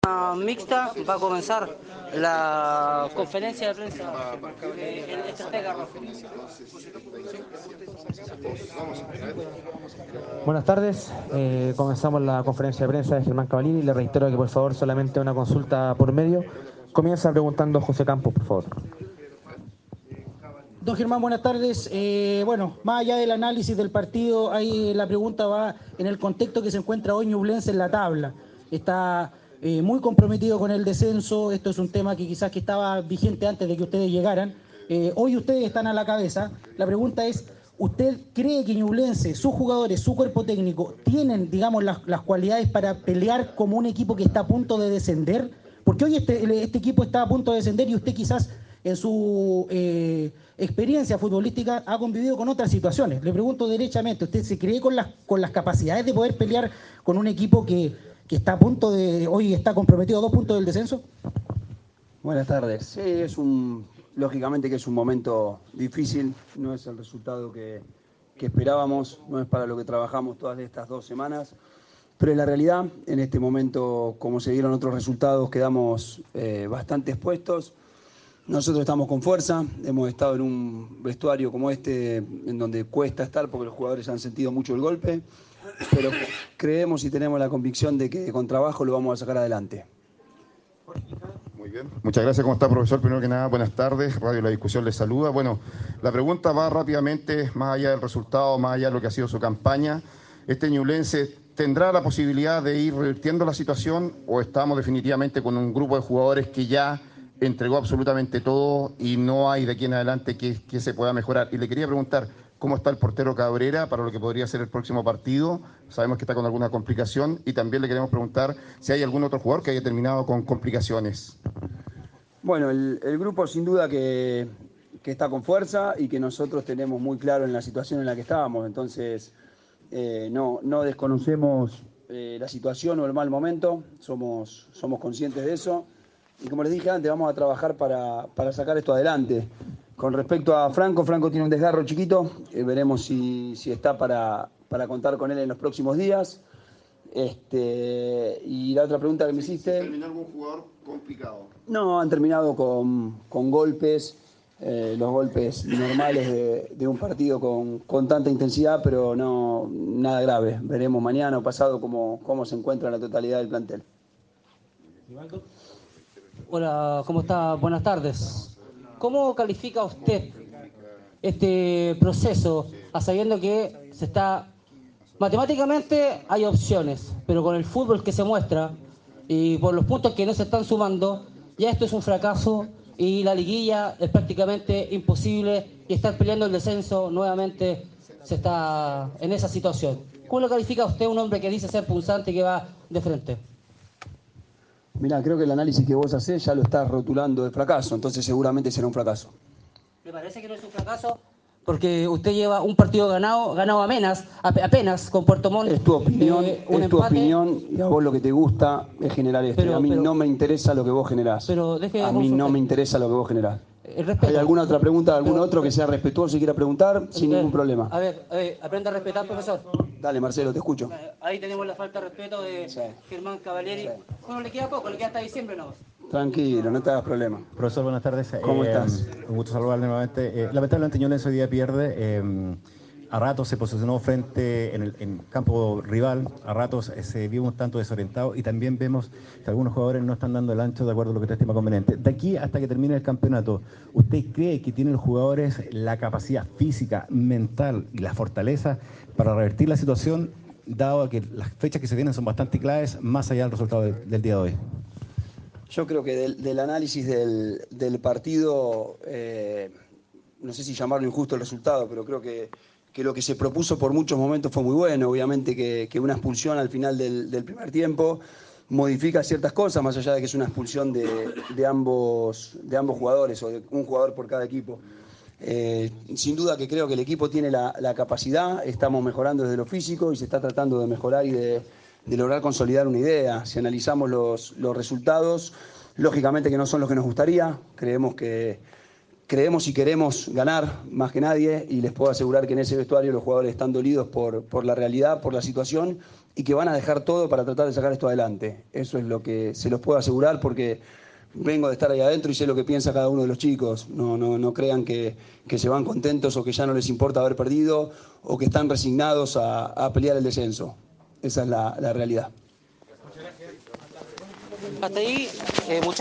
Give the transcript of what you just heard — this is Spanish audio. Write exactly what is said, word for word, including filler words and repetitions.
Mixta va a comenzar la conferencia de prensa del estratega rojo. Buenas tardes, eh, comenzamos la conferencia de prensa de Germán Cavallini. Le reitero que por favor solamente una consulta por medio. Comienza preguntando José Campos, por favor. Don Germán, buenas tardes. Eh, bueno, más allá del análisis del partido, ahí la pregunta va en el contexto que se encuentra hoy Ñublense en la tabla. Está eh, muy comprometido con el descenso. Esto es un tema que quizás que estaba vigente antes de que ustedes llegaran. Eh, hoy ustedes están a la cabeza. La pregunta es, ¿usted cree que Ñublense, sus jugadores, su cuerpo técnico, tienen, digamos, las, las cualidades para pelear como un equipo que está a punto de descender? Porque hoy este, este equipo está a punto de descender y usted quizás en su eh, experiencia futbolística ha convivido con otras situaciones. Le pregunto derechamente, ¿usted se cree con las, con las capacidades de poder pelear con un equipo que, que está a punto de, hoy está comprometido a dos puntos del descenso? Buenas tardes. Sí, es un, lógicamente que es un momento difícil, no es el resultado que, que esperábamos, no es para lo que trabajamos todas estas dos semanas, pero es la realidad. En este momento, como se dieron otros resultados, quedamos eh, bastante expuestos. Nosotros estamos con fuerza, hemos estado en un vestuario como este en donde cuesta estar porque los jugadores han sentido mucho el golpe, pero creemos y tenemos la convicción de que con trabajo lo vamos a sacar adelante. Muy bien, muchas gracias. ¿Cómo está, profesor? Primero que nada, buenas tardes. Radio La Discusión les saluda. Bueno, la pregunta va rápidamente, más allá del resultado, más allá de lo que ha sido su campaña. ¿Este Ñublense tendrá la posibilidad de ir revirtiendo la situación o estamos definitivamente con un grupo de jugadores que ya entregó absolutamente todo y no hay de aquí en adelante que, que se pueda mejorar? Y le quería preguntar, ¿cómo está el portero Cabrera para lo que podría ser el próximo partido? Sabemos que está con alguna complicación y también le queremos preguntar si hay algún otro jugador que haya terminado con complicaciones. Bueno, el, el grupo sin duda que, que está con fuerza y que nosotros tenemos muy claro en la situación en la que estábamos, entonces eh, no, no desconocemos eh, la situación o el mal momento, somos, somos conscientes de eso. Y como les dije antes, vamos a trabajar para, para sacar esto adelante. Con respecto a Franco, Franco tiene un desgarro chiquito, eh, veremos si, si está para, para contar con él en los próximos días. Este, y la otra pregunta que me hiciste... ¿Terminó algún jugador complicado? No, han terminado con, con golpes, eh, los golpes normales de, de un partido con, con tanta intensidad, pero no nada grave. Veremos mañana o pasado cómo, cómo se encuentra la totalidad del plantel. Hola, ¿cómo está? Buenas tardes. ¿Cómo califica usted este proceso, a sabiendo que se está... Matemáticamente hay opciones, pero con el fútbol que se muestra y por los puntos que no se están sumando, ya esto es un fracaso y la liguilla es prácticamente imposible y estar peleando el descenso nuevamente se está en esa situación? ¿Cómo lo califica usted, un hombre que dice ser punzante y que va de frente? Mirá, creo que el análisis que vos hacés ya lo estás rotulando de fracaso, entonces seguramente será un fracaso. Me parece que no es un fracaso porque usted lleva un partido ganado, ganado apenas, apenas con Puerto Montt. Es tu opinión, eh, es tu opinión y a vos lo que te gusta es generar esto. Pero, a mí pero, no me interesa lo que vos generás. Pero deje a mí no me interesa lo que vos generás. ¿Hay alguna otra pregunta de algún pero, otro que sea respetuoso y quiera preguntar? Sin ver, ningún problema. A ver, a ver, aprenda a respetar, profesor. Dale, Marcelo, te escucho. Ahí tenemos la falta de respeto de sí. Germán Cavallini. Sí. Bueno, le queda poco, le queda hasta diciembre, ¿no? Tranquilo, no te hagas problema. Profesor, buenas tardes. ¿Cómo eh, estás? Un gusto saludarle nuevamente. Eh, lamentablemente Ñublense hoy día pierde. Eh, a ratos se posicionó frente en el en campo rival, a ratos eh, se vio un tanto desorientado y también vemos que algunos jugadores no están dando el ancho de acuerdo a lo que usted estima conveniente. De aquí hasta que termine el campeonato, ¿usted cree que tienen los jugadores la capacidad física, mental y la fortaleza para revertir la situación, dado que las fechas que se vienen son bastante claves, más allá del resultado de, del día de hoy? Yo creo que del, del análisis del, del partido, eh, no sé si llamarlo injusto el resultado, pero creo que, que lo que se propuso por muchos momentos fue muy bueno. Obviamente que, que una expulsión al final del, del primer tiempo modifica ciertas cosas, más allá de que es una expulsión de, de, ambos, de ambos jugadores o de un jugador por cada equipo. Eh, sin duda que creo que el equipo tiene la, la capacidad, estamos mejorando desde lo físico y se está tratando de mejorar y de, de lograr consolidar una idea. Si analizamos los, los resultados, lógicamente que no son los que nos gustaría, creemos que creemos y queremos ganar más que nadie y les puedo asegurar que en ese vestuario los jugadores están dolidos por, por la realidad, por la situación y que van a dejar todo para tratar de sacar esto adelante. Eso es lo que se los puedo asegurar porque vengo de estar ahí adentro y sé lo que piensa cada uno de los chicos. No, no, no crean que, que se van contentos o que ya no les importa haber perdido o que están resignados a, a pelear el descenso. Esa es la, la realidad. Hasta ahí, eh, muchachos.